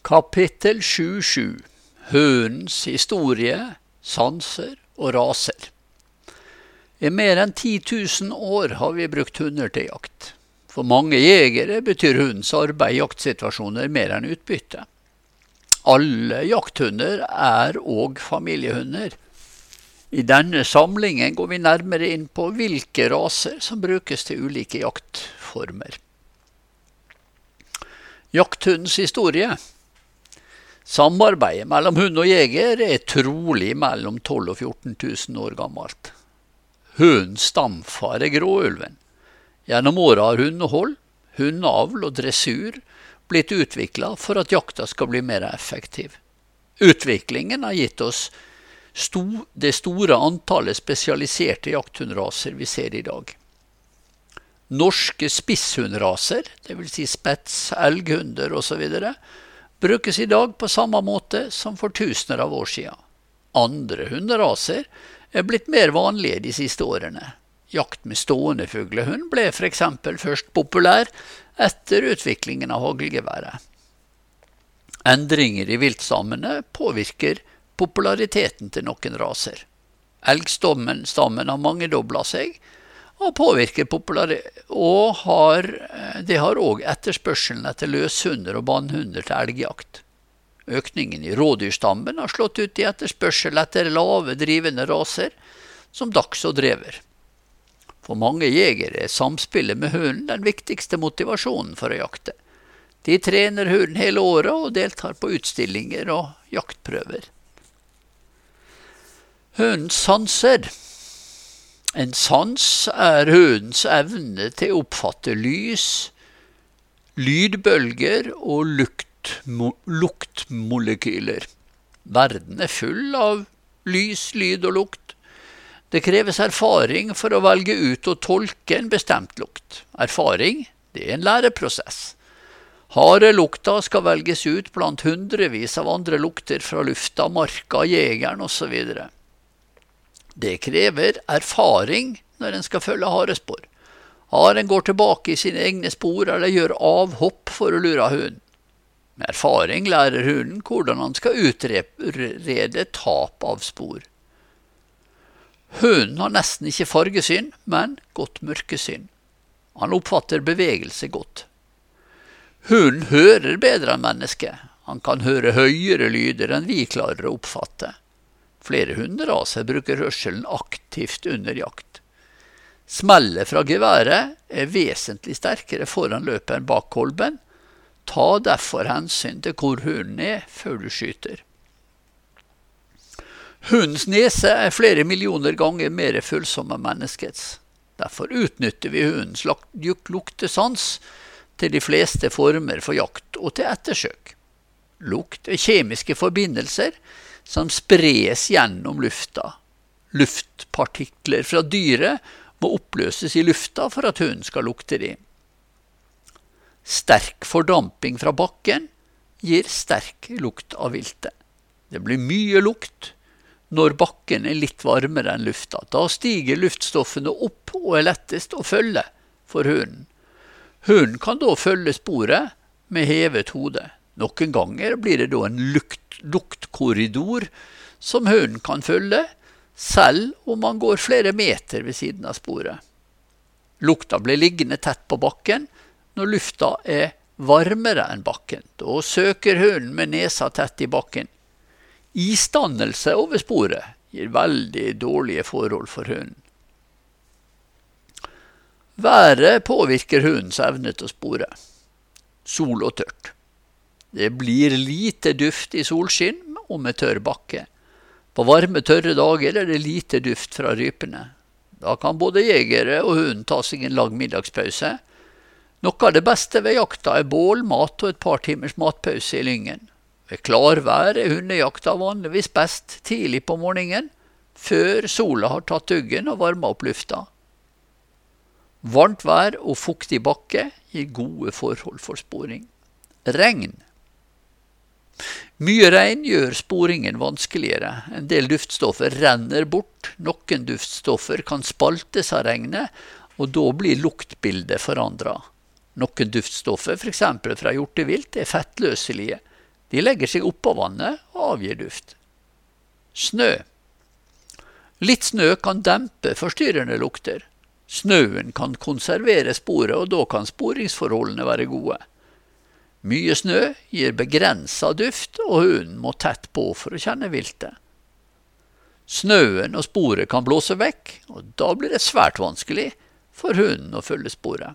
Kapittel 7.7 Hønens historie, sanser og raser. I mer enn 10 000 år har vi brukt hunder til jakt. For mange jegere betyr hundens arbeid i jaktsituasjoner mer enn utbytte. Alle jakthunder er og familiehunder. I denne samlingen går vi nærmere inn på hvilke raser som brukes til ulike jaktformer. Jakthundens historie. Samarbeidet mellom hund og jeger er trolig mellom 12 og 14 000 år gammelt. Hundens stamfar er gråulven. Gjennom året har hundehold, hundeavl og dressur blitt utviklet for at jakta skal bli mer effektiv. Utviklingen har gitt oss det store antallet spesialiserte jakthundraser vi ser i dag. Norske spisshundraser, det vil si spets, elghunder og så videre, brukes i dag på samme måte som for tusener av år siden. Andre hunderaser er blitt mer vanlige de siste årene. Jakt med stående fuglehund ble for eksempel først populær etter utviklingen av haglgeværet. Endringer i viltstammene påvirker populariteten til noen raser. Elgstammen har mangedoblet seg og påvirker det har også etterspørselen etter løshunder og bannhunder til elgjakt. Økningen i rådyrstammen har slått ut i etterspørsel etter lave drivende raser som dachs og drever. For mange jegere er samspillet med hunden den viktigste motivasjonen for å jakte. De trener hunden hele året og deltar på utstillinger og jaktprøver. Hundens sanser. En sans er hundens evne til å oppfatte lys, lydbølger og luktmolekyler. Verden er full av lys, lyd og lukt. Det kreves erfaring for å velge ut og tolke en bestemt lukt. Erfaring, det er en læreprosess. Harelukta skal velges ut blant hundrevis av andre lukter fra lufta, marka, jegeren og så videre. Det krever erfaring når en skal følge harespor. Haren går tilbake i sine egne spor eller gjør avhopp for å lure hunden. Med erfaring lærer hunden hvordan han skal utrede tap av spor. Hunden har nesten ikke fargesyn, men godt mørkesyn. Han oppfatter bevegelse godt. Hunden hører bedre enn mennesket. Han kan høre høyere lyder enn vi klarer å oppfatte. Flere hunderaser bruker hørselen aktivt under jakt. Smellet fra geværet er vesentlig sterkere foran løperen bak kolben. Ta derfor hensyn til hvor hunden er før du skyter. Hundens nese er flere millioner ganger mer følsom enn menneskets. Derfor utnytter vi hundens luktesans til de fleste former for jakt og til ettersøk. Lukt er kjemiske forbindelser som spres gjennom lufta. Luftpartikler fra dyret må oppløses i lufta for at hunden skal lukte de. Sterk fordamping fra bakken gir sterk lukt av viltet. Det blir mye lukt når bakken er litt varmere enn lufta. Da stiger luftstoffene opp og er lettest å følge for hunden. Hunden kan da følge sporet med hevet hode. Noen ganger blir det da en luktkorridor som hunden kan følge, selv om man går flere meter ved siden av sporet. Lukta blir liggende tett på bakken når lufta er varmere enn bakken. Da søker hunden med nesa tett i bakken. Isdannelse over sporet gir veldig dårlige forhold for hunden. Været påvirker hundens evne til å spore. Sol og tørt. Det blir lite duft i solskinn og med tørr bakke. På varme, tørre dager er det lite duft fra rypene. Da kan både jegere og hunden ta seg en lang middagspause. Noe av det beste ved jakta er bål, mat og et par timers matpause i lyngen. Ved klarvær er hundejakta vanligvis best tidlig på morgenen, før sola har tatt duggen og varmet opp lufta. Varmt vær og fuktig bakke gir gode forhold for sporing. Regn. Mye regn gjør sporingen vanskeligere. En del duftstoffer renner bort. Noen duftstoffer kan spaltes av regnet, og da blir luktbildet forandret. Noen duftstoffer, for eksempel fra hjortevilt, er fettløselige. De legger seg oppå vannet og avgir duft. Snø. Litt snø kan dempe forstyrrende lukter. Snøen kan konservere sporet, og da kan sporingsforholdene være gode. Mye snø gir begrenset duft, og hunden må tett på for å kjenne viltet. Snøen og sporet kan blåse vekk, og da blir det svært vanskelig for hunden å følge sporet.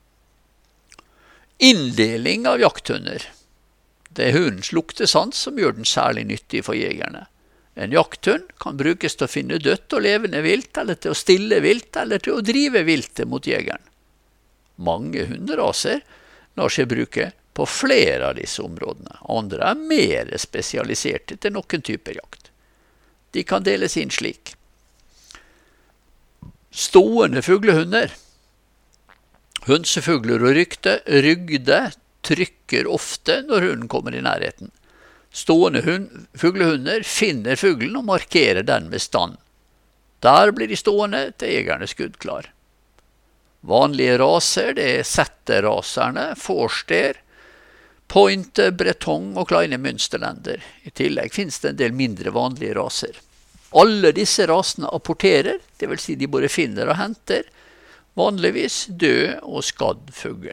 Inndeling av jakthunder. Det er hundens luktesans som gjør den særlig nyttig for jegerne. En jakthund kan brukes til å finne dødt og levende vilt, eller til å stille vilt, eller til å drive viltet mot jegeren. Mange hunderaser lar seg bruke på flere av disse områdene. Andre er mer spesialiserte til noen typer jakt. De kan deles inn slik. Stående fuglehunder. Hønsefugler og rygde trykker ofte når hunden kommer i nærheten. Stående fuglehunder finner fuglen og markerer den med stand. Der blir de stående til jegerne skuddklar. Vanlige raser, det er setterraserne, forster, pointe, breton og kleine münsterländer. I tillegg finnes det en del mindre vanlige raser. Alle disse rasene apporterer, det vil si de både finner og henter, vanligvis død og skadd fugl.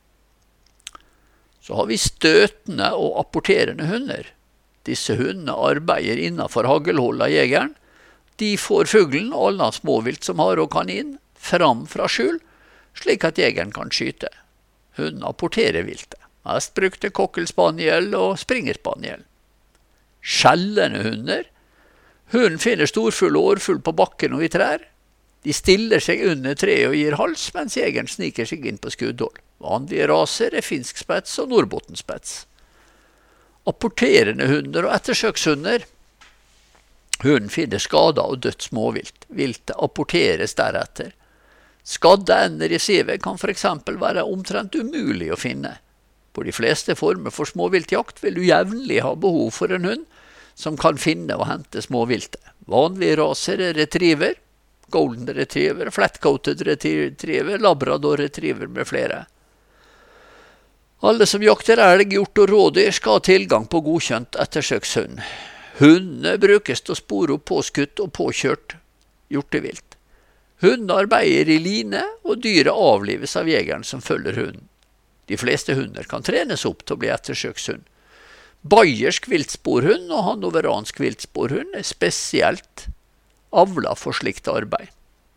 Så har vi støtende og apporterende hunder. Disse hundene arbeider innenfor hagelhold av jegeren. De får fuglen og alle småvilt som har og kanin fram fra skjul, slik at jegeren kan skyte. Hunden apporterer viltet. Mest brukte kokkelspaniel og springerspaniel. Skjellende hunder. Hunden finner storfugl og årfugl på bakken og i trær. De stiller seg under treet og gir hals, mens jegeren sniker seg inn på skuddhold. Vanlige raser er finsk spets og nordbotenspets. Apporterende hunder og ettersøkshunder. Hunden finner skader og dødt småvilt. Viltet apporteres deretter. Skadde ender i sivet kan for eksempel være omtrent umulig å finne. På de fleste former for småviltjakt vil du jevnlig ha behov for en hund som kan finne og hente småviltet. Vanlige raser er retriever, golden retriever, flat-coated retriever, labrador retriever med flere. Alle som jakter elg, hjort og rådyr skal ha tilgang på godkjent ettersøkshund. Hundene brukes til å spore opp påskutt og påkjørt hjortevilt. Hundene arbeider i line, og dyret avlives av jegeren som følger hunden. De fleste hunder kan trenes opp til å bli ettersøkshund. Bayersk viltsporhund og hannoveransk viltsporhund er spesielt avla for slikt arbeid.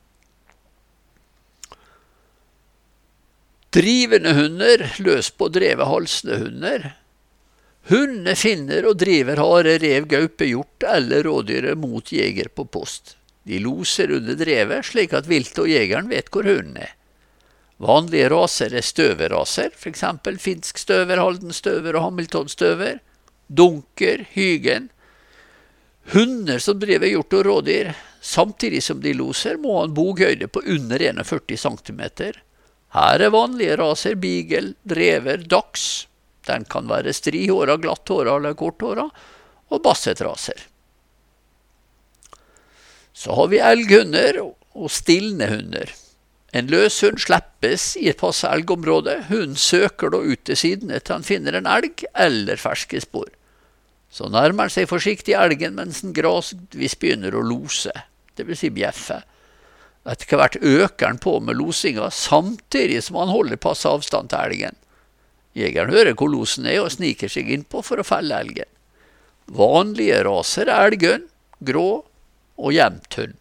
Drivende hunder, løs på drevet halsende hunder. Hundene finner og driver hare, rev, gaupe, hjort eller rådyret mot jeger på post. De loser under drevet slik at vilt og jegeren vet hvor hunden er. Vanlige raser er støverraser, for eksempel finsk støver, Halden støver og Hamilton støver, dunker, hygen. Hunder som driver hjort og rådyr, samtidig som de loser, må ha en boghøyde på under 41 cm. Her er vanlige raser beagle, drever, dachs. Den kan være strihåra, glatthåra eller korthåra, og bassetraser. Så har vi elghunder og stilne hunder. En løshund slippes i et passe elgområde. Hunden søker da ut til sidene til han finner en elg eller ferske spor. Så nærmer han seg forsiktig elgen mens den gradvis begynner å lose, det vil si bjeffe. Etter hvert øker han på med losinga, samtidig som han holder passe avstand til elgen. Jegeren hører hvor losen er og sniker seg innpå for å felle elgen. Vanlige raser er elghund, grå og jevnt hund.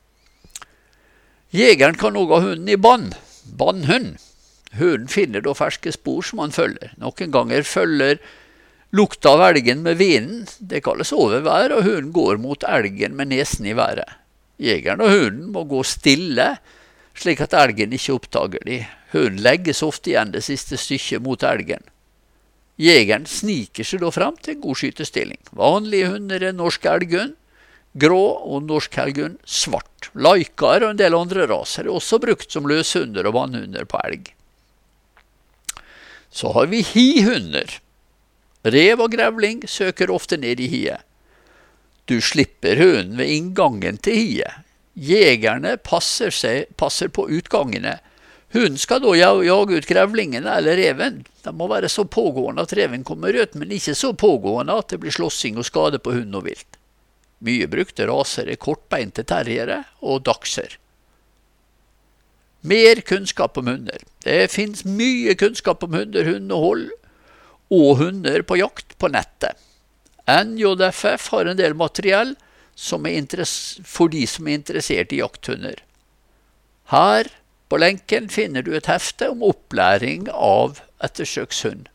Jegeren kan også ha hunden i bannhund. Hunden finner da ferske spor som han følger. Noen ganger følger lukta av elgen med vinden, det kalles overvær, og hunden går mot elgen med nesen i været. Jegeren og hunden må gå stille, slik at elgen ikke oppdager de. Hunden legges ofte igjen det siste stykket mot elgen. Jegeren sniker seg da frem til en god skytestilling. Vanlige hunder er norsk elghund, grå og norsk elghund svart. Laikar og en del andre raser er også brukt som løshunder og vannhunder på elg. Så har vi hihunder. Rev og grevling søker ofte ned i hiet. Du slipper hunden ved inngangen til hiet. Jegerne passer på utgangene. Hunden skal da jage ut grevlingen eller reven. Det må være så pågående at reven kommer ut, men ikke så pågående at det blir slåssing og skade på hund og vilt. Mye brukte raser er kortbeinte terriere og dachser. Mer kunnskap om hunder. Det finnes mye kunnskap om hunder, hundehold og hunder på jakt på nettet. NJFF har en del materiell som for de som er interessert i jakthunder. Her på lenken finner du et hefte om opplæring av ettersøkshund.